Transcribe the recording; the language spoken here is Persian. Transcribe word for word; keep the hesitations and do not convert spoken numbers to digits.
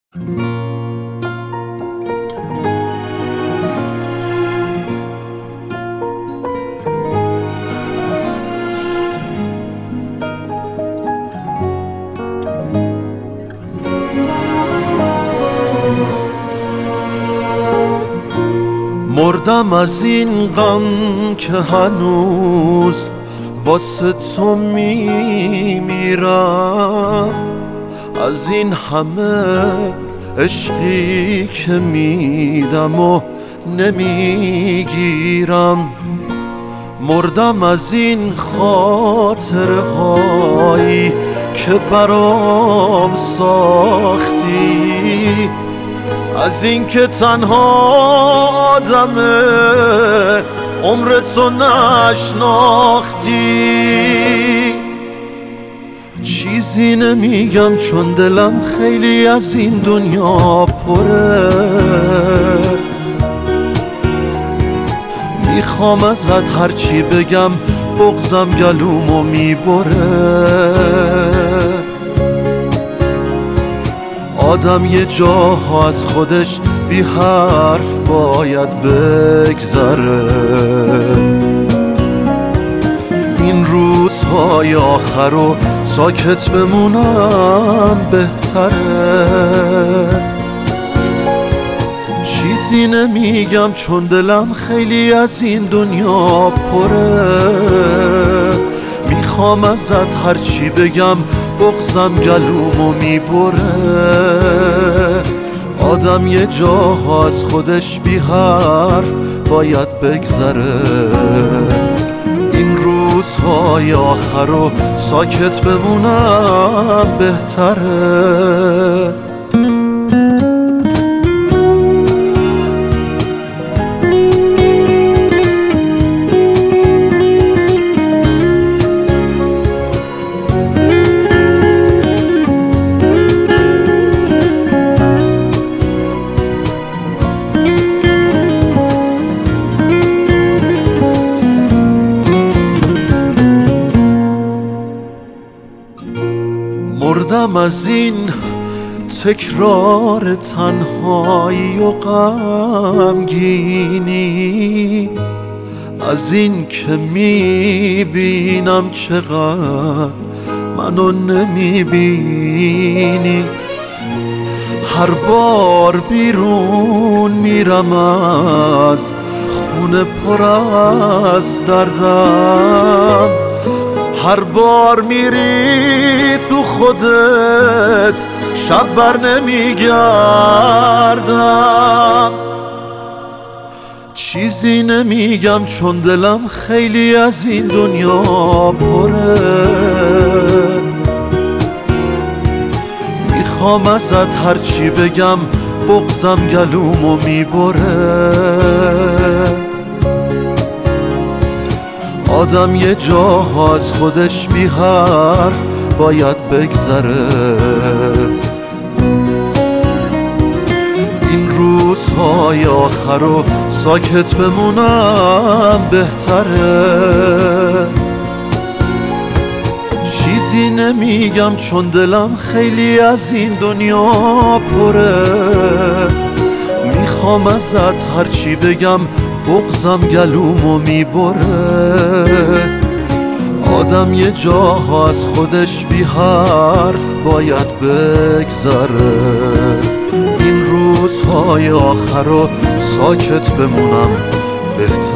مردم از این غم که هنوز واسه تو میمیرم، از این همه عشقی که میدم و نمیگیرم. مردم از این خاطره هایی که برام ساختی، از این که تنها آدمه عمر تو نشناختی. چیزی نمیگم چون دلم خیلی از این دنیا پره، میخوام ازت هرچی بگم بغضم گلومو میبره. آدم یه جاها از خودش بی حرف باید بگذره، این روزهای آخر رو ساکت بمونم بهتره. چیزی نمیگم چون دلم خیلی از این دنیا پره، میخوام ازت هرچی بگم بغضم گلومو میبره. آدم یه جاها از خودش بی حرف باید بگذره، این روزهای آخر رو ساکت بمونم بهتره. مردم از این تکرار تنهایی و غمگینی، از این که میبینم چقدر منو نمیبینی. هر بار بیرون میرم از خونه پر از دردم، هر بار میری تو خودت شب بر نمیگردم. چیزی نمیگم چون دلم خیلی از این دنیا پره، میخوام ازت هرچی بگم بغضم گلومو میبره. آدم یه جاها از خودش بی حرف باید بگذره، این روزهای آخر رو ساکت بمونم بهتره. چیزی نمیگم چون دلم خیلی از این دنیا پره، میخوام ازت هرچی بگم بغضم گلومو میبره. آدم یه جاها از خودش بی حرف باید بگذره، این روزهای آخر رو ساکت بمونم بهتره.